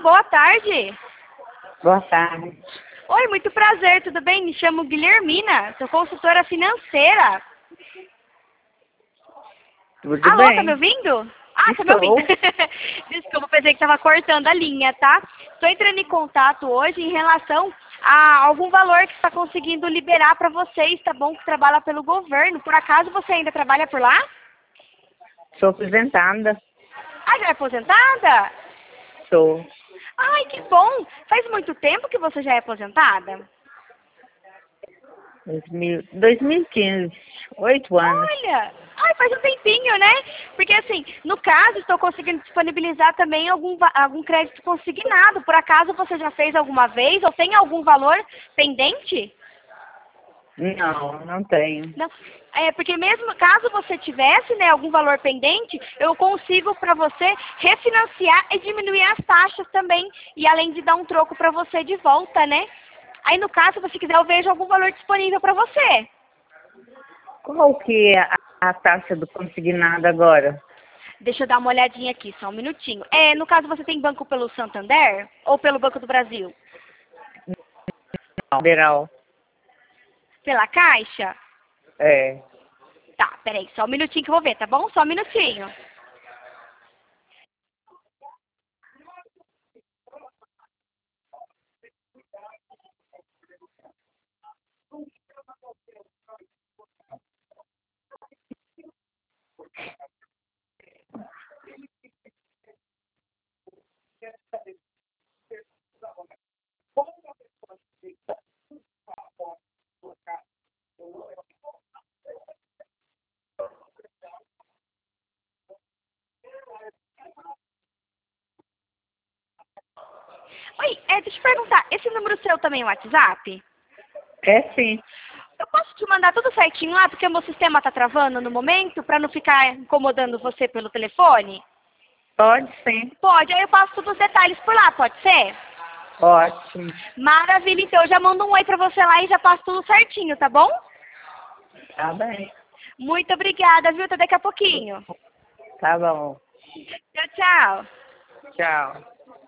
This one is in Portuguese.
boa tarde. Boa tarde. Oi, muito prazer, tudo bem? Me chamo Guilhermina, sou consultora financeira. Tudo Alô, tá me bem? ouvindo? Ah, tá me Estou. ouvindo. Desculpa, pensei que estava cortando a linha, tá? Estou entrando em contato hoje em relação a algum valor que está conseguindo liberar para vocês, tá bom? Que trabalha pelo governo. Por acaso você ainda trabalha por lá? Sou aposentada. Ah, já é aposentada? Sou. Ai, que bom! Faz muito tempo que você já é aposentada? 2015. 8 anos. Olha, ai, faz um tempinho, né? Porque assim, no caso, estou conseguindo disponibilizar também algum crédito consignado. Por acaso você já fez alguma vez ou tem algum valor pendente? Não, não tenho. Não. É, porque mesmo caso você tivesse, né, algum valor pendente, eu consigo para você refinanciar e diminuir as taxas também. E além de dar um troco para você de volta, né? Aí no caso, se você quiser, eu vejo algum valor disponível para você. Qual que é a taxa do consignado agora? Deixa eu dar uma olhadinha aqui, só um minutinho. É, no caso, você tem banco pelo Santander ou pelo Banco do Brasil? Federal. Pela Caixa? É. Tá, peraí, só um minutinho que eu vou ver, tá bom? Só um minutinho. Oi, deixa eu perguntar, esse número seu também é o WhatsApp? É sim. Eu posso te mandar tudo certinho lá, porque o meu sistema tá travando no momento, pra não ficar incomodando você pelo telefone? Pode sim. Pode, aí eu passo todos os detalhes por lá, pode ser? Ótimo. Maravilha, então eu já mando um oi pra você lá e já passo tudo certinho, tá bom? Tá bem. Muito obrigada, viu? Até daqui a pouquinho. Tá bom. Tchau, tchau. Tchau.